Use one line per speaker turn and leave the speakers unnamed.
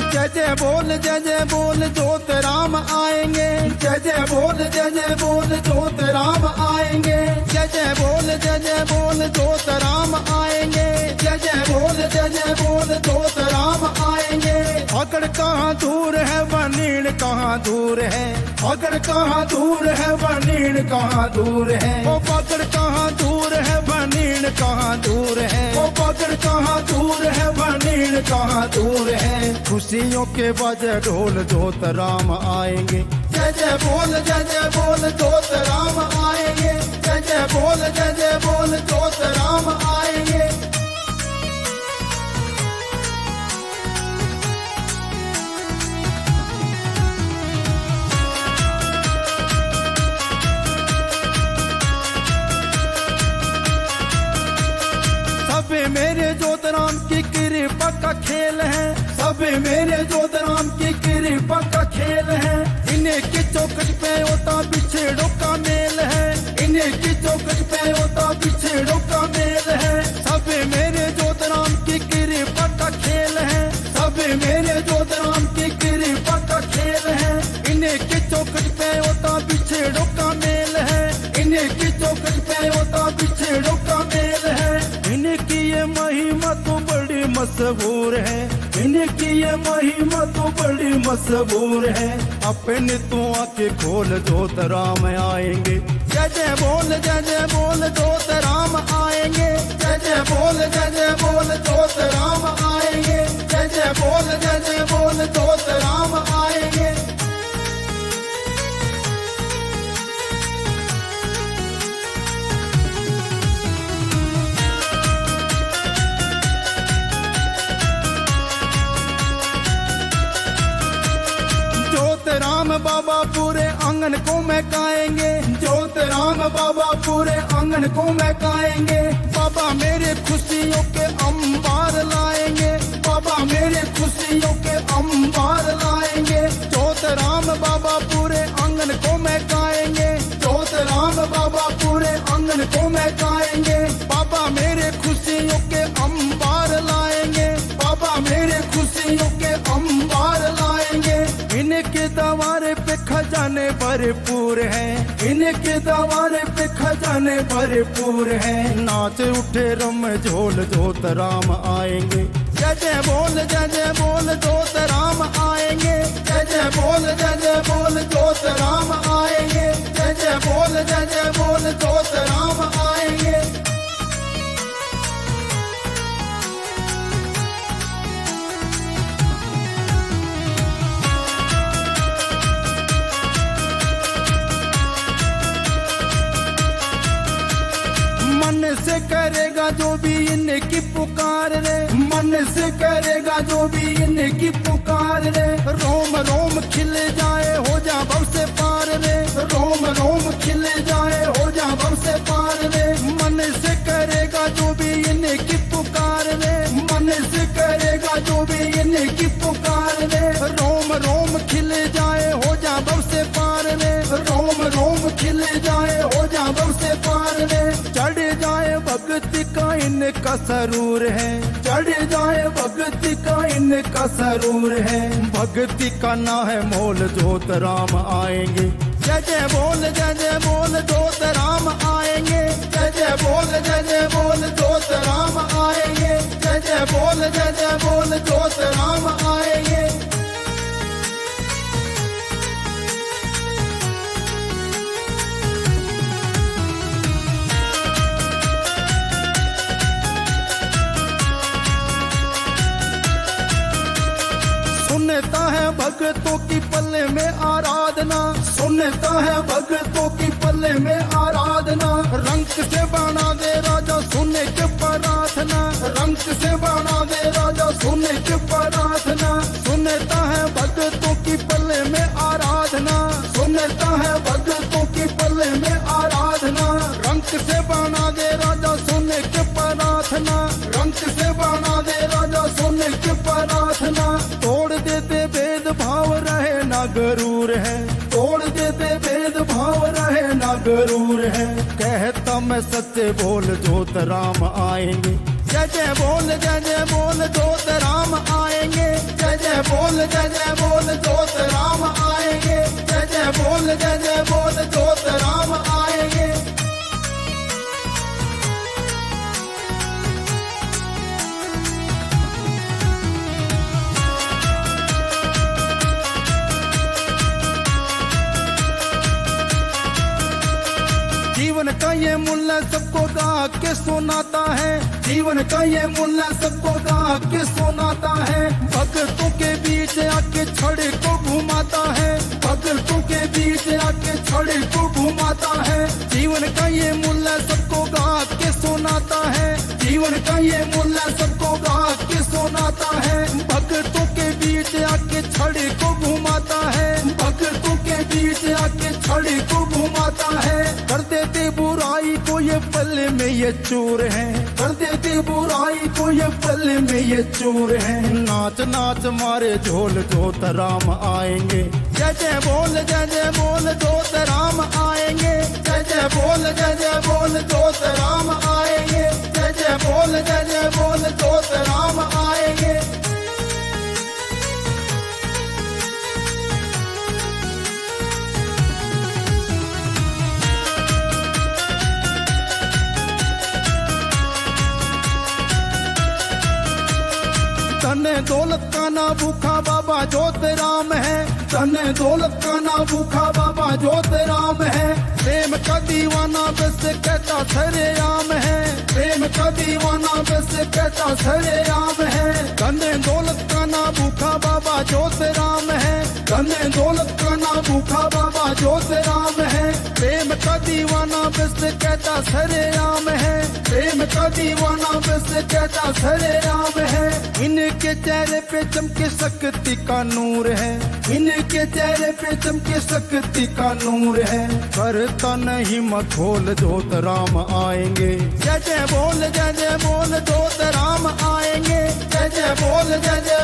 जय जय बोल जोत राम आएंगे। जय बोल जोत राम आएंगे। जय बोल जोत राम आएंगे। जय बोल जोत राम आएंगे। अगर कहाँ दूर है वनीण कहाँ दूर है। अगर कहाँ दूर है वनीण कहाँ दूर है। ओ पकड़ कहाँ दूर है वनीण कहाँ दूर है। ओ पकड़ कहाँ दूर है वनीण कहाँ दूर है। खुशियों के बजे ढोल जोत राम आएंगे। जय बोल जोत राम आएंगे। जय बोल जोत राम आएंगे। सब मेरे जोत राम की कृपा का खेल है। सब मेरे जोत राम की कृपा का खेल है। इन्हें की चौखट पे होता बिछड़ों का मेल है। इन्हें की चौखट पे होता बिछड़ों का मेल है। सब मेरे जोत राम की कृपा का खेल है। सब मेरे जोत राम की कृपा का खेल है। इन्हें की चौखट पे होता बिछड़ों का मेल है। इन्हें की चौखट पे होता बिछड़ों का मेल है। इनकी ये महिमा तो बड़ी मशहूर है। इनकी ये महिमा तो बड़ी मशहूर है। अपने तो आके खोल जोत राम आएंगे। जय बोल जोत राम आएंगे। जय बोल जोत राम आएंगे। जय बोल जोत राम आएंगे। जोत राम बाबा पूरे आंगन को महकाएंगे। जोत राम बाबा पूरे आंगन को महकाएंगे। बाबा मेरे खुशियों के अंबार लाएंगे। बाबा मेरे खुशियों के अंबार लाएंगे। जोत राम बाबा पूरे आंगन को महकाएंगे। जोत राम बाबा पूरे आंगन को महकाएंगे। बाबा मेरे खुशियों के अंबार लाएंगे। बाबा मेरे खुशियों के अंबार लाएंगे। इनके दवारे पे खजाने भरपूर है। इनके दवारे पे खजाने भरपूर है। नाच उठे रम झोल जोत राम आएंगे। जय बोल जोत राम आएंगे। जय बोल जोत राम आएंगे। जय बोल जोत राम आएंगे। मन से करेगा जो भी इनकी पुकार रे। मन से करेगा जो भी इनकी पुकार रे। रोम रोम खिल जाए हो जा भव से पार रे। रोम रोम खिल जाए हो जा भव से पार रे। मन से करेगा जो भी इनकी पुकार रे। मन से करेगा जो भी इनकी पुकार रे। रोम रोम खिल जाए हो जा भव से पार रे। रोम रोम खिल जाए हो जा भव से पार रे। चढ़ जाए भक्ति का इनका सरूर है। चढ़ जाए भक्ति का इनका सरूर है। भक्ति का ना है मोल जोत राम आएंगे। जय बोल जोत राम आएंगे। जय बोल जोत राम आएंगे। जय बोल जोत राम आएंगे। सुनता है भक्तों की पल्ले में आराधना। सुनता है भक्तों की पल्ले में आराधना। रंग से बना दे राजा सुने के प्रार्थना। रंग से बना दे राजा सुने के प्रार्थना। सुनता है भक्तों की पल्ले में आराधना। सुनता है भक्तों की पल्ले में आराधना। रंग से बना दे राजा सुने के प्रार्थना। रंग से बना दे राजा सुने के प्रार्थना। तोड़ देते भेद भाव रहे ना गरूर है। तोड़ देते भेद भाव रहे ना गरूर है। कहता मैं सच्चे बोल जोत राम आएंगे। जय बोल जोत राम आएंगे। जय जय जय बोल जोत राम आएंगे, जय जय बोल जोत राम आएंगे। जीवन का ये मूल्य सबको गा के सुनाता है, जीवन का ये मूल्य सबको गा के सुनाता है। भक्तों के बीच आके छड़े को घुमाता है, भक्तों के बीच आके छड़े को घुमाता है। जीवन का ये मूल्य सबको गा के सुनाता है, जीवन का ये मूल्य सबको गा के सुनाता है। भक्तों के बीच आके छड़े को घुमाता है, भक्तों के बीच आके छड़े को घुमाता है। कर देते बुराई को ये पल में ये चूर है, कर देते बुराई को ये पल में ये चूर है। नाच नाच मारे झोल जोत राम आएंगे, जय जय बोल जोत राम आएंगे, जय जय बोल जोत राम आएंगे, जय जय बोल जोत राम आएंगे। धन दौलत का ना भूखा बाबा जोत राम है, धन दौलत का ना भूखा बाबा जोत राम है। प्रेम का दीवाना बस कहता सरे आम है, प्रेम का दीवाना बस कहता सरे आम है। धन दौलत का ना भूखा बाबा जोत राम है, धन दौलत का ना भूखा बाबा जोत राम है। प्रेम का दीवाना बस कहता सरे आम है, प्रेम का दीवाना बस कहता सरे आम है। इनके चेहरे पे चमके शक्ति का नूर है, इनके चेहरे पे चमके शक्ति का नूर है। करता नहीं मखोल जोत राम आएंगे, जय जय बोल जोत राम आएंगे, जय जय बोल